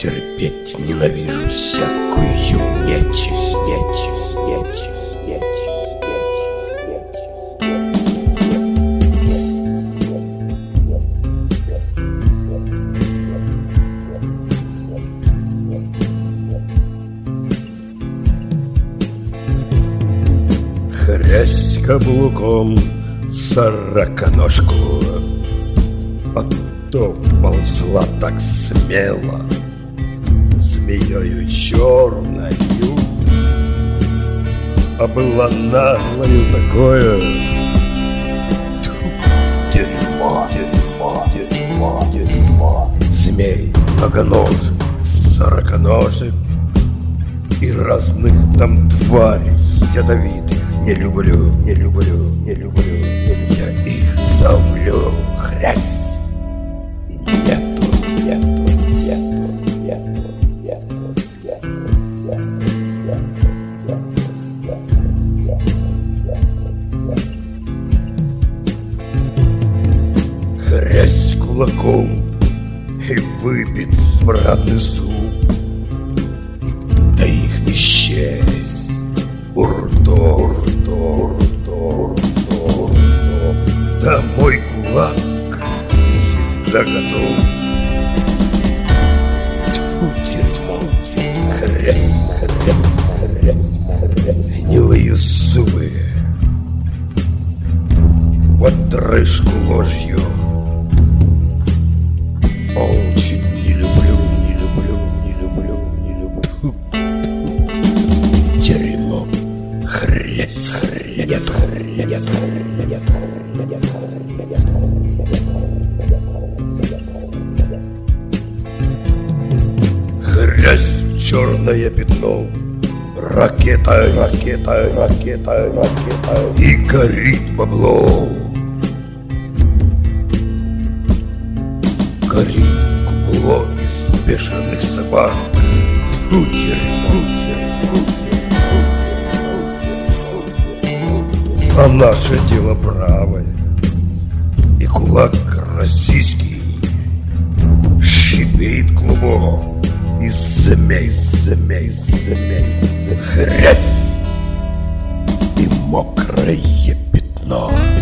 Терпеть ненавижу всякую нечисть, нечисть, нечисть, нечисть, нечисть, нечисть. Хрясь каблуком сороконожку, а то ползла так смело змеёю черною, а была наглою такое. Дерьмо, дерьмо, дерьмо, дерьмо. Змей многоножек, сороконожек и разных там тварей ядовитых. Не люблю, не люблю, не люблю, я их давлю. Хрясь. И нету, нету, нету, нету, нету, нету, нету. Хрясь кулаком и выпит смрадный суп, да их не счесть. Урто, урто, урто, урто, урто. Да мой кулак всегда готов. Дерьмо, хрясь, хрясь, хрясь, хрясь. Гнилые зубы в отрыжку ложью. Очень не люблю, не люблю, не люблю, не люблю. Дерьмо, хрясь, хрясь, хрясь, хрясь, хрясь, черное пятно. Ракета, ракета, ракета, ракета. И горит бабло. Горит кубло из бешеных собак. Дерьмо, дерьмо, дерьмо. А наше дело правое. И кулак российский шипит клубок. Из змей, змей, змей, змей. Хрясь и мокрое пятно.